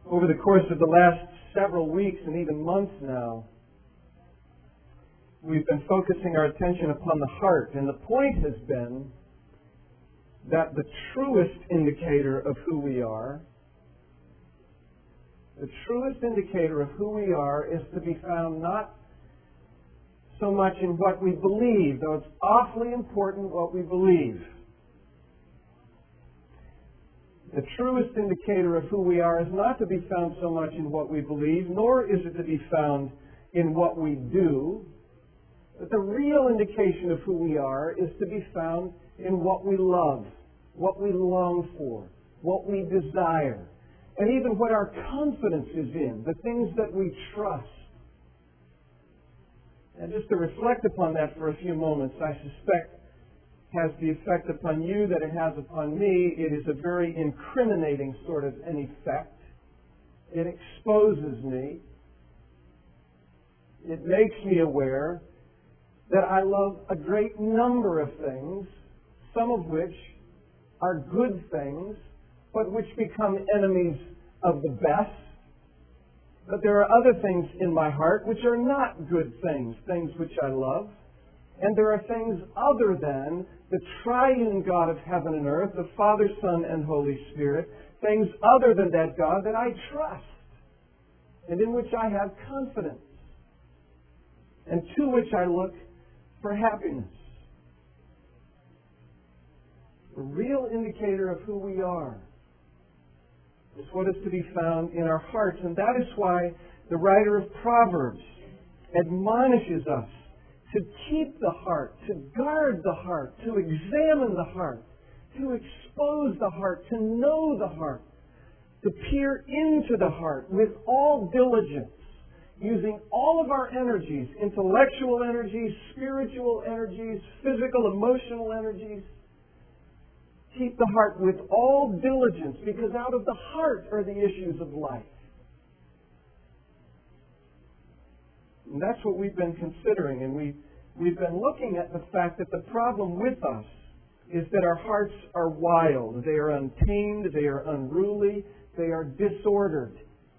Over the course of the last several weeks and even months now, we've been focusing our attention upon the heart, and the point has been that the truest indicator of who we are, is to be found not so much in what we believe, though it's awfully important what we believe. The truest indicator of who we are is not to be found so much in what we believe, nor is it to be found in what we do. But the real indication of who we are is to be found in what we love, what we long for, what we desire, and even what our confidence is in, the things that we trust. And just to reflect upon that for a few moments, I suspect has the effect upon you that it has upon me. It is a very incriminating sort of an effect. It exposes me. It makes me aware that I love a great number of things, some of which are good things, but which become enemies of the best. But there are other things in my heart which are not good things, things which I love. And there are things other than the triune God of heaven and earth, the Father, Son, and Holy Spirit, things other than that God that I trust and in which I have confidence and to which I look for happiness. The real indicator of who we are is what is to be found in our hearts. And that is why the writer of Proverbs admonishes us to keep the heart, to guard the heart, to examine the heart, to expose the heart, to know the heart, to peer into the heart with all diligence, using all of our energies, intellectual energies, spiritual energies, physical, emotional energies. Keep the heart with all diligence, because out of the heart are the issues of life. And that's what we've been considering, and we've been looking at the fact that the problem with us is that our hearts are wild. They are untamed, they are unruly, they are disordered.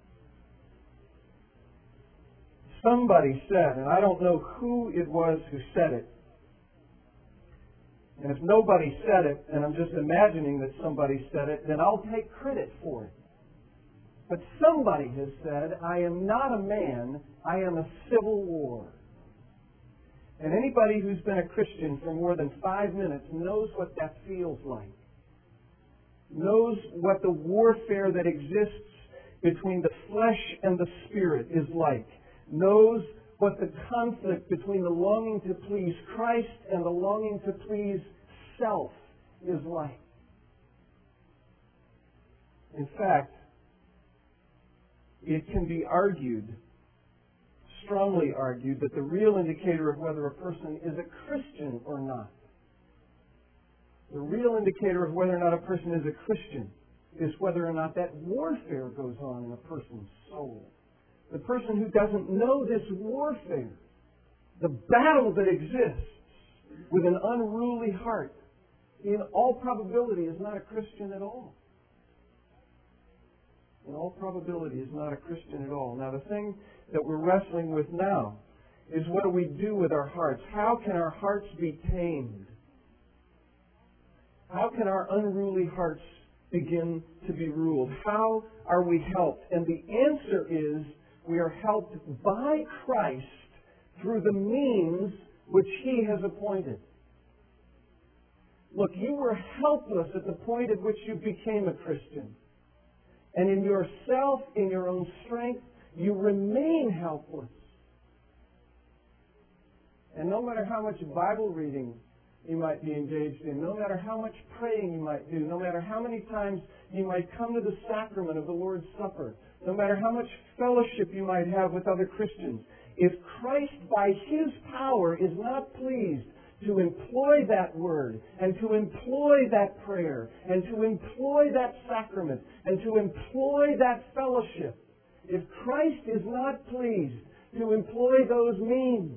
Somebody said, and I don't know who it was who said it, and if nobody said it, and I'm just imagining that somebody said it, then I'll take credit for it. But somebody has said, I am not a man, I am a civil war. And anybody who's been a Christian for more than 5 minutes knows what that feels like. Knows what the warfare that exists between the flesh and the spirit is like. Knows what the conflict between the longing to please Christ and the longing to please self is like. In fact, it can be argued, strongly argued, that the real indicator of whether a person is a Christian or not, the real indicator of whether or not a person is a Christian is whether or not that warfare goes on in a person's soul. The person who doesn't know this warfare, the battle that exists with an unruly heart, in all probability is not a Christian at all. In all probability is not a Christian at all. Now, the thing that we're wrestling with now is, what do we do with our hearts? How can our hearts be tamed? How can our unruly hearts begin to be ruled? How are we helped? And the answer is, we are helped by Christ through the means which He has appointed. Look, you were helpless at the point at which you became a Christian. And in yourself, in your own strength, you remain helpless. And no matter how much Bible reading you might be engaged in, no matter how much praying you might do, no matter how many times you might come to the sacrament of the Lord's Supper, no matter how much fellowship you might have with other Christians, if Christ by His power is not pleased to employ that word, and to employ that prayer, and to employ that sacrament, and to employ that fellowship, if Christ is not pleased to employ those means,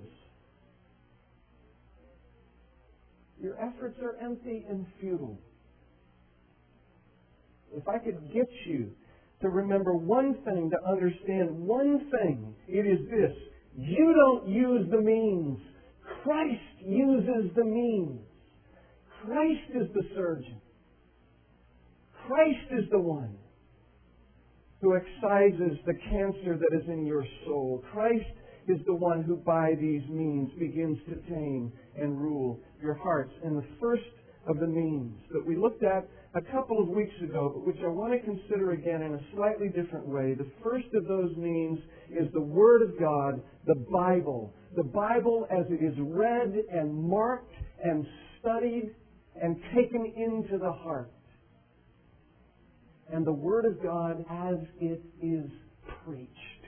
your efforts are empty and futile. If I could get you to remember one thing, to understand one thing. It is this: you don't use the means. Christ uses the means. Christ is the surgeon. Christ is the one who excises the cancer that is in your soul. Christ is the one who by these means begins to tame and rule your hearts. And the first of the means that we looked at a couple of weeks ago, but which I want to consider again in a slightly different way, the first of those means is the Word of God, the Bible. The Bible as it is read and marked and studied and taken into the heart. And the Word of God as it is preached.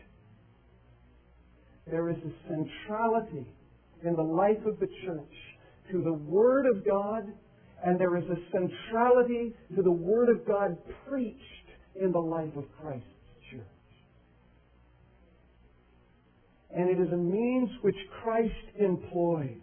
There is a centrality in the life of the church to the Word of God, and there is a centrality to the Word of God preached in the life of Christ's church. And it is a means which Christ employs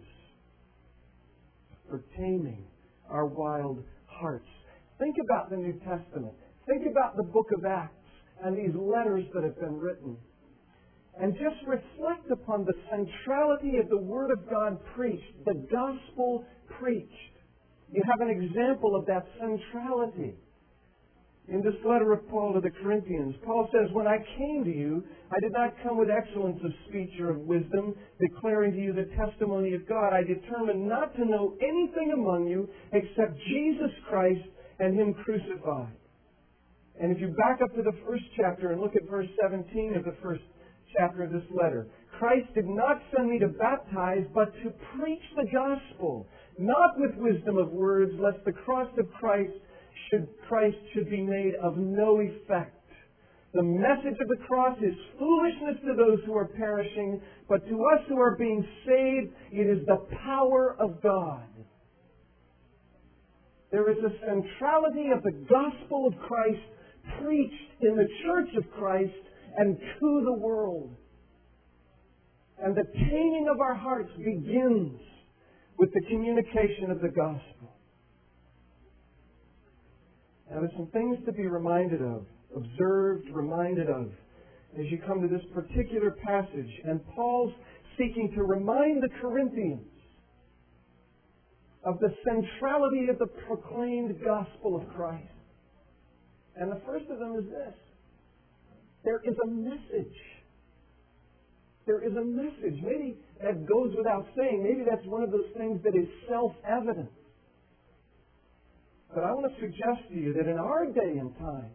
for taming our wild hearts. Think about the New Testament. Think about the book of Acts and these letters that have been written. And just reflect upon the centrality of the Word of God preached, the gospel preached. You have an example of that centrality. In this letter of Paul to the Corinthians, Paul says, "When I came to you, I did not come with excellence of speech or of wisdom, declaring to you the testimony of God. I determined not to know anything among you except Jesus Christ and Him crucified." And if you back up to the first chapter and look at verse 17 of the first chapter of this letter, Christ did not send me to baptize, but to preach the gospel, not with wisdom of words, lest the cross of Christ should be made of no effect. The message of the cross is foolishness to those who are perishing, but to us who are being saved, it is the power of God. There is a centrality of the gospel of Christ preached in the church of Christ and to the world. And the taming of our hearts begins with the communication of the gospel. Now, there's some things to be reminded of, observed, reminded of, as you come to this particular passage. And Paul's seeking to remind the Corinthians of the centrality of the proclaimed gospel of Christ. And the first of them is this: there is a message. There is a message. Maybe that goes without saying. Maybe that's one of those things that is self-evident. But I want to suggest to you that in our day and time,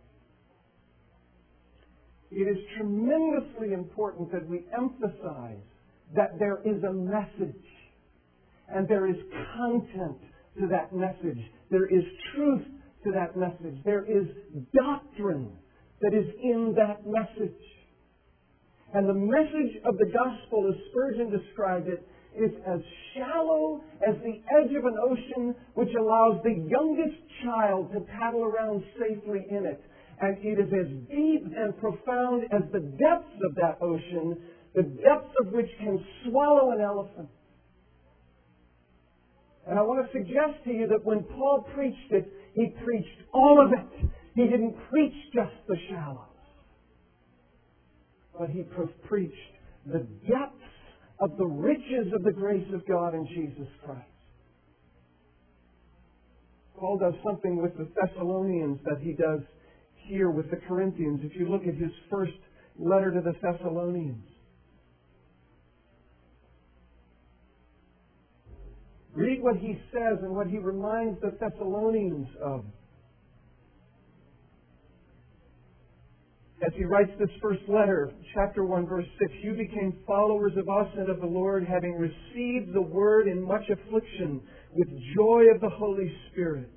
it is tremendously important that we emphasize that there is a message. And there is content to that message. There is truth to that message. There is doctrine that is in that message. And the message of the gospel, as Spurgeon described it, is as shallow as the edge of an ocean which allows the youngest child to paddle around safely in it. And it is as deep and profound as the depths of that ocean, the depths of which can swallow an elephant. And I want to suggest to you that when Paul preached it, he preached all of it. He didn't preach just the shallows. But he preached the depths of the riches of the grace of God in Jesus Christ. Paul does something with the Thessalonians that he does here with the Corinthians. If you look at his first letter to the Thessalonians, read what he says and what he reminds the Thessalonians of. As he writes this first letter, chapter 1, verse 6, "You became followers of us and of the Lord, having received the word in much affliction, with joy of the Holy Spirit."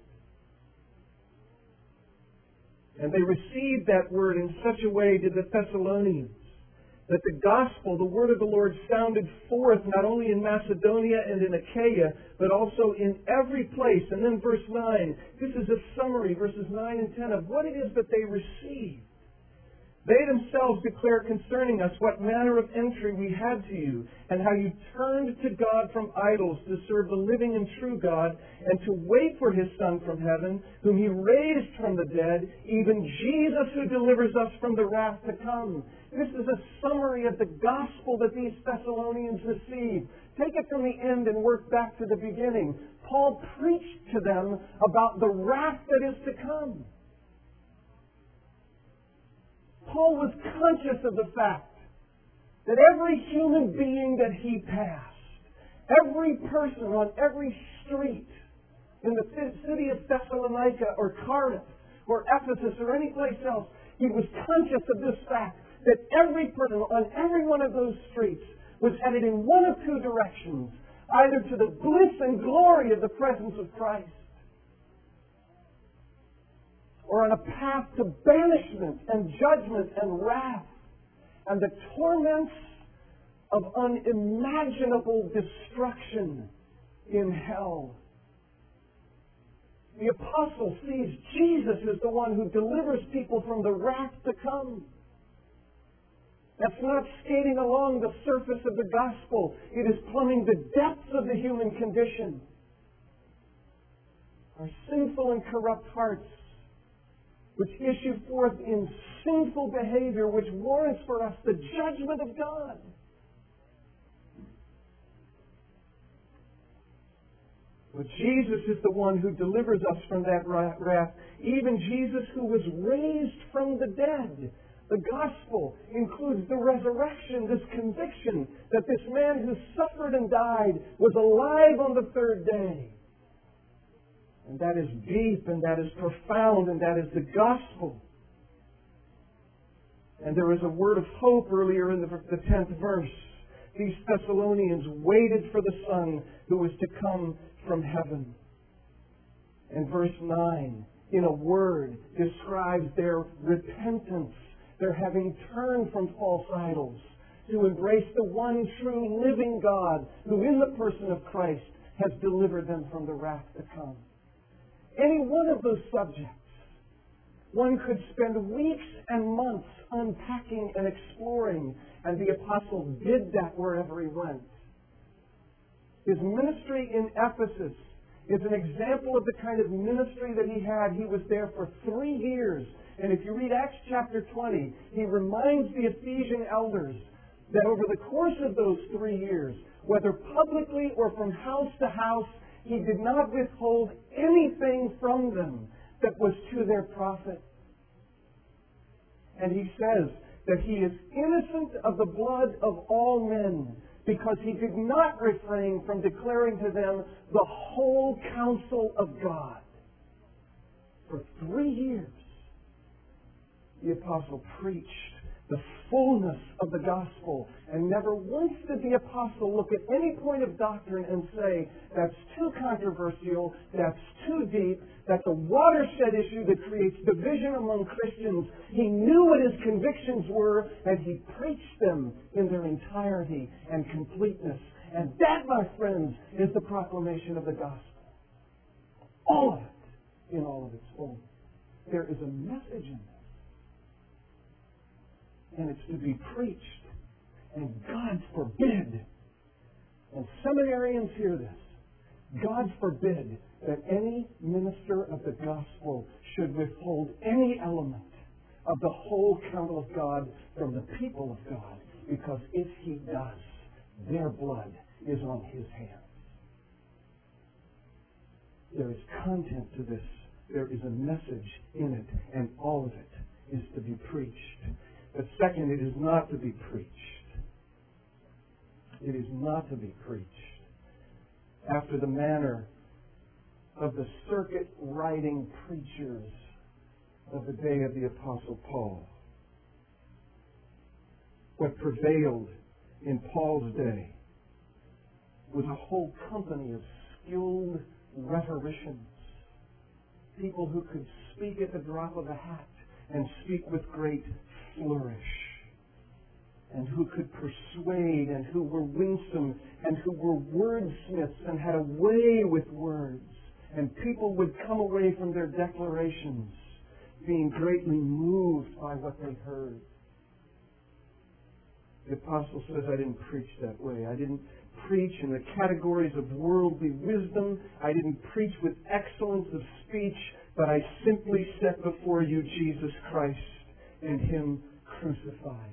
And they received that word in such a way, did the Thessalonians, that the gospel, the word of the Lord, sounded forth not only in Macedonia and in Achaia, but also in every place. And then verse 9, this is a summary, verses 9 and 10, of what it is that they received. They themselves declare concerning us what manner of entry we had to you, and how you turned to God from idols to serve the living and true God, and to wait for His Son from heaven, whom He raised from the dead, even Jesus who delivers us from the wrath to come. This is a summary of the gospel that these Thessalonians received. Take it from the end and work back to the beginning. Paul preached to them about the wrath that is to come. Paul was conscious of the fact that every human being that he passed, every person on every street in the city of Thessalonica or Corinth or Ephesus or any place else, he was conscious of this fact that every person on every one of those streets was headed in one of two directions, either to the bliss and glory of the presence of Christ, or on a path to banishment and judgment and wrath and the torments of unimaginable destruction in hell. The apostle sees Jesus as the one who delivers people from the wrath to come. That's not skating along the surface of the gospel. It is plumbing the depths of the human condition. Our sinful and corrupt hearts, which issue forth in sinful behavior, which warrants for us the judgment of God. But Jesus is the one who delivers us from that wrath. Even Jesus who was raised from the dead. The gospel includes the resurrection, this conviction that this man who suffered and died was alive on the third day. And that is deep, and that is profound, and that is the gospel. And there is a word of hope earlier in the 10th verse. These Thessalonians waited for the Son who was to come from heaven. And verse 9, in a word, describes their repentance, their having turned from false idols to embrace the one true living God who in the person of Christ has delivered them from the wrath to come. Any one of those subjects, one could spend weeks and months unpacking and exploring, and the apostle did that wherever he went. His ministry in Ephesus is an example of the kind of ministry that he had. He was there for 3 years. And if you read Acts chapter 20, he reminds the Ephesian elders that over the course of those 3 years, whether publicly or from house to house, he did not withhold anything from them that was to their profit. And he says that he is innocent of the blood of all men, because he did not refrain from declaring to them the whole counsel of God. For 3 years, the apostle preached the fullness of the gospel, and never once did the apostle look at any point of doctrine and say, that's too controversial, that's too deep, that's a watershed issue that creates division among Christians. He knew what his convictions were, and he preached them in their entirety and completeness. And that, my friends, is the proclamation of the gospel. All of it, in all of its fullness. There is a message in this. And it's to be preached. And God forbid, and seminarians hear this, God forbid that any minister of the gospel should withhold any element of the whole counsel of God from the people of God, because if he does, their blood is on his hands. There is content to this. There is a message in it, and all of it is to be preached. But second, it is not to be preached. It is not to be preached after the manner of the circuit-riding preachers of the day of the Apostle Paul. What prevailed in Paul's day was a whole company of skilled rhetoricians, people who could speak at the drop of a hat and speak with great flourish, and who could persuade, and who were winsome, and who were wordsmiths and had a way with words. And people would come away from their declarations being greatly moved by what they heard. The apostle says, I didn't preach that way. I didn't preach in the categories of worldly wisdom. I didn't preach with excellence of speech, but I simply set before you Jesus Christ and Him crucified.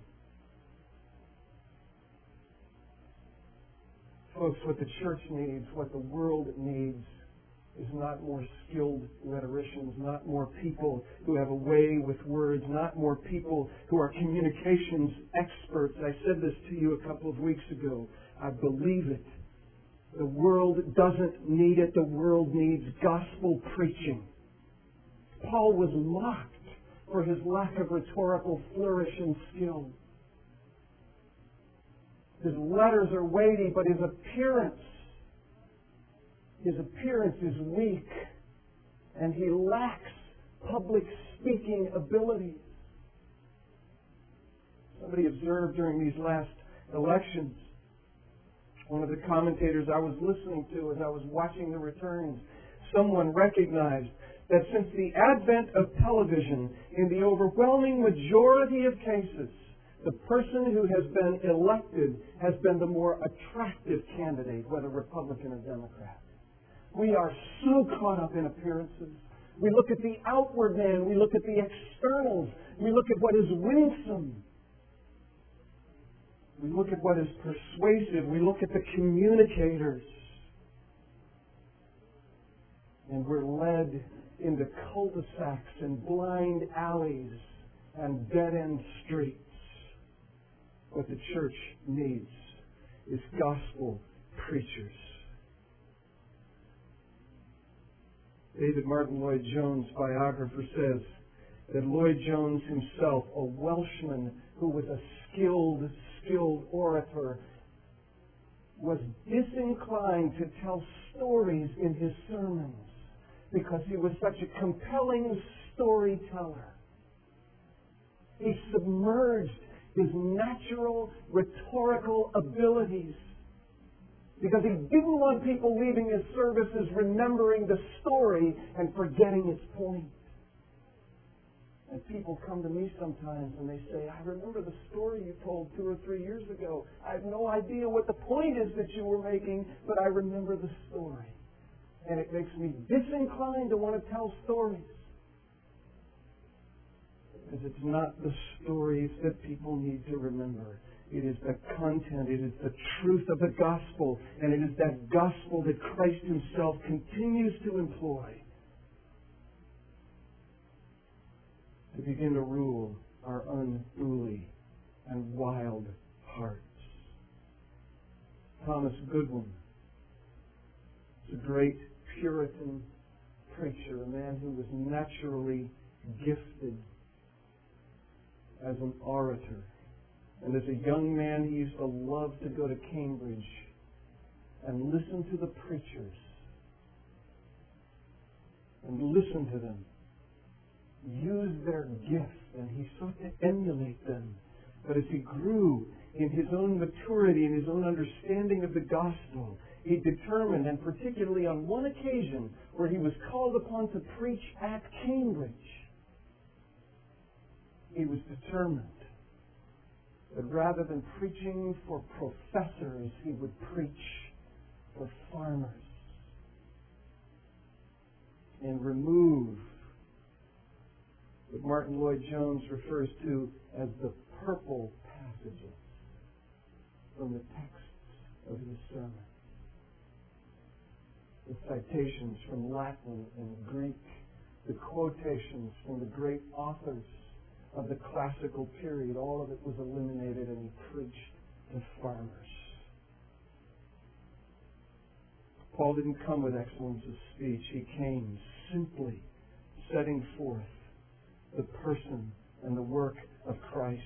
Folks, what the church needs, what the world needs, is not more skilled rhetoricians, not more people who have a way with words, not more people who are communications experts. I said this to you a couple of weeks ago. I believe it. The world doesn't need it. The world needs gospel preaching. Paul was mocked for his lack of rhetorical flourish and skill. His letters are weighty, but his appearance is weak, and he lacks public speaking abilities. Somebody observed during these last elections, one of the commentators I was listening to as I was watching the returns, someone recognized that since the advent of television, in the overwhelming majority of cases, the person who has been elected has been the more attractive candidate, whether Republican or Democrat. We are so caught up in appearances. We look at the outward man. We look at the externals. We look at what is winsome. We look at what is persuasive. We look at the communicators. And we're led into cul-de-sacs and blind alleys and dead-end streets. What the church needs is gospel preachers. David Martin Lloyd-Jones' biographer says that Lloyd-Jones himself, a Welshman who was a skilled orator, was disinclined to tell stories in his sermons because he was such a compelling storyteller. He submerged his natural rhetorical abilities because he didn't want people leaving his services remembering the story and forgetting its point. And people come to me sometimes and they say, I remember the story you told 2 or 3 years ago. I have no idea what the point is that you were making, but I remember the story. And it makes me disinclined to want to tell stories. Because it's not the stories that people need to remember. It is the content. It is the truth of the gospel. And it is that gospel that Christ Himself continues to employ to begin to rule our unruly and wild hearts. Thomas Goodwin is a great Puritan preacher, a man who was naturally gifted as an orator. And as a young man, he used to love to go to Cambridge and listen to the preachers and listen to them use their gifts, and he sought to emulate them. But as he grew in his own maturity and his own understanding of the gospel, he determined, and particularly on one occasion where he was called upon to preach at Cambridge, he was determined that rather than preaching for professors, he would preach for farmers and remove what Martin Lloyd-Jones refers to as the purple passages from the texts of his sermon. The citations from Latin and Greek, the quotations from the great authors of the classical period, all of it was eliminated, and he preached to farmers. Paul didn't come with excellence of speech. He came simply setting forth the person and the work of Christ.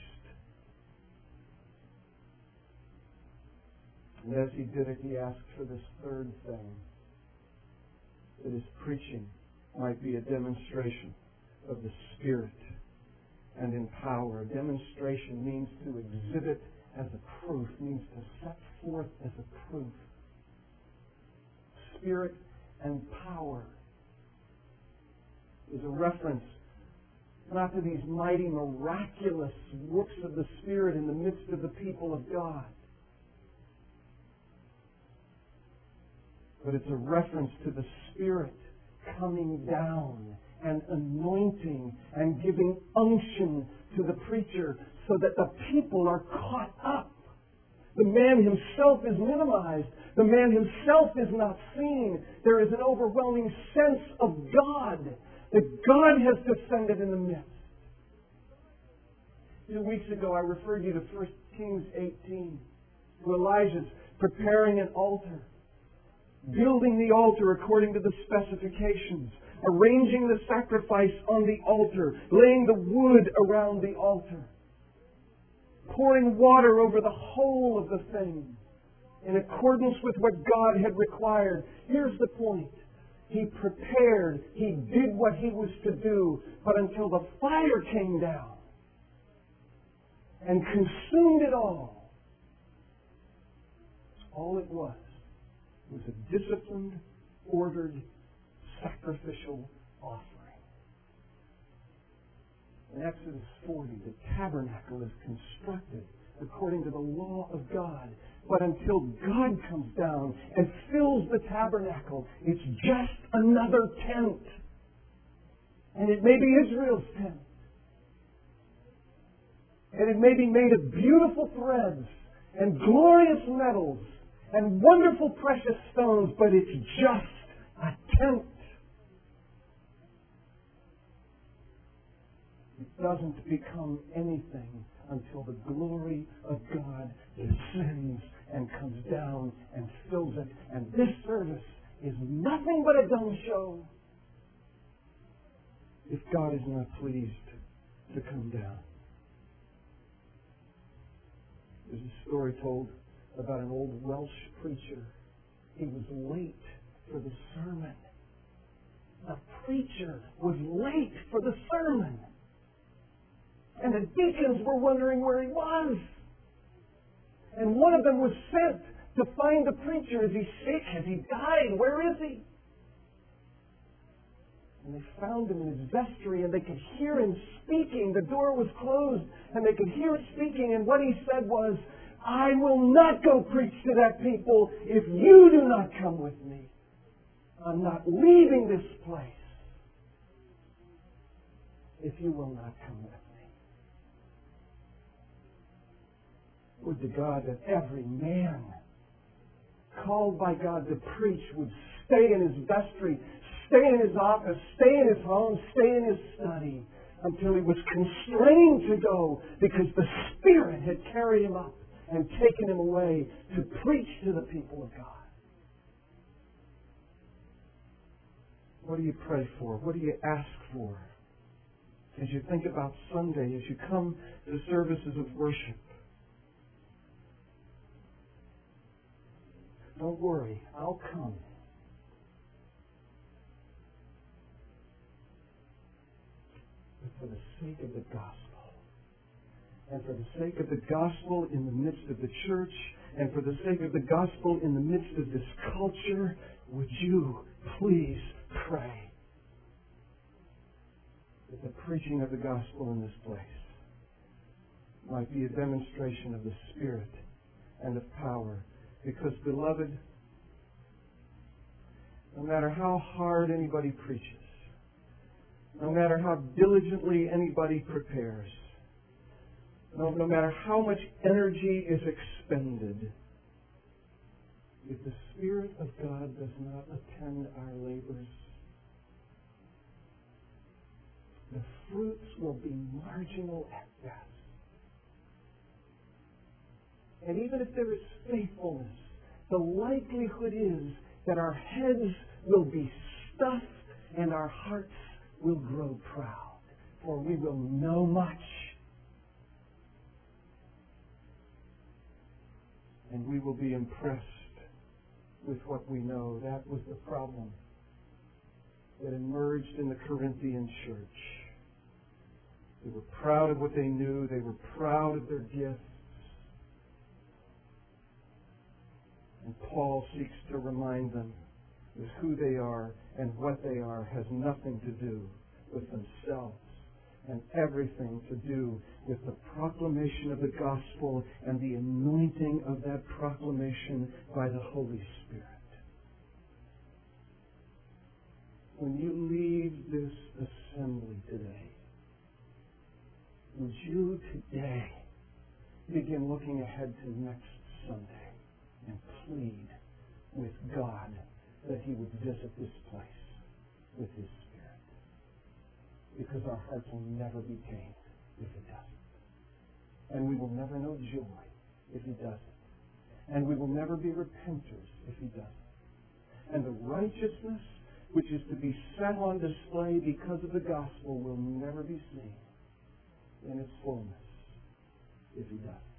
And as he did it, he asked for this third thing, that his preaching might be a demonstration of the Spirit and in power. A demonstration means to exhibit as a proof, means to set forth as a proof. Spirit and power is a reference not to these mighty, miraculous works of the Spirit in the midst of the people of God. But it's a reference to the Spirit coming down and anointing and giving unction to the preacher so that the people are caught up. The man himself is minimized. The man himself is not seen. There is an overwhelming sense of God, that God has descended in the midst. 2 weeks ago, I referred you to 1 Kings 18, where Elijah's preparing an altar, building the altar according to the specifications, arranging the sacrifice on the altar, laying the wood around the altar, pouring water over the whole of the thing in accordance with what God had required. Here's the point. He prepared. He did what he was to do. But until the fire came down and consumed it all it was a disciplined, ordered, sacrificial offering. In Exodus 40, the tabernacle is constructed according to the law of God. But until God comes down and fills the tabernacle, it's just another tent. And it may be Israel's tent. And it may be made of beautiful threads and glorious metals and wonderful precious stones, but it's just a tent. It doesn't become anything until the glory of God descends and comes down and fills it. And this service is nothing but a dumb show if God is not pleased to come down. There's a story told about an old Welsh preacher. He was late for the sermon. The preacher was late for the sermon. And the deacons were wondering where he was. And one of them was sent to find the preacher. Is he sick? Has he died? Where is he? And they found him in his vestry, and they could hear him speaking. The door was closed, and they could hear him speaking. And what he said was, I will not go preach to that people if you do not come with me. I'm not leaving this place if you will not come with me. Would to God that every man called by God to preach would stay in his vestry, stay in his office, stay in his home, stay in his study until he was constrained to go because the Spirit had carried him up and taken him away to preach to the people of God. What do you pray for? What do you ask for? As you think about Sunday, as you come to services of worship, don't worry, I'll come. But for the sake of the gospel, and for the sake of the gospel in the midst of the church, and for the sake of the gospel in the midst of this culture, would you please pray that the preaching of the gospel in this place might be a demonstration of the Spirit and of power. Because, beloved, no matter how hard anybody preaches, no matter how diligently anybody prepares, no matter how much energy is expended, if the Spirit of God does not attend our labors, the fruits will be marginal at best. And even if there is faithfulness, the likelihood is that our heads will be stuffed and our hearts will grow proud, for we will know much. And we will be impressed with what we know. That was the problem that emerged in the Corinthian church. They were proud of what they knew. They were proud of their gifts. And Paul seeks to remind them that who they are and what they are has nothing to do with themselves, and everything to do with the proclamation of the gospel and the anointing of that proclamation by the Holy Spirit. When you leave this assembly today, would you today begin looking ahead to next Sunday and plead with God that He would visit this place with His Spirit? Because our hearts will never be tamed if He doesn't. And we will never know joy if He doesn't. And we will never be repenters if He doesn't. And the righteousness which is to be set on display because of the gospel will never be seen in its fullness if He doesn't.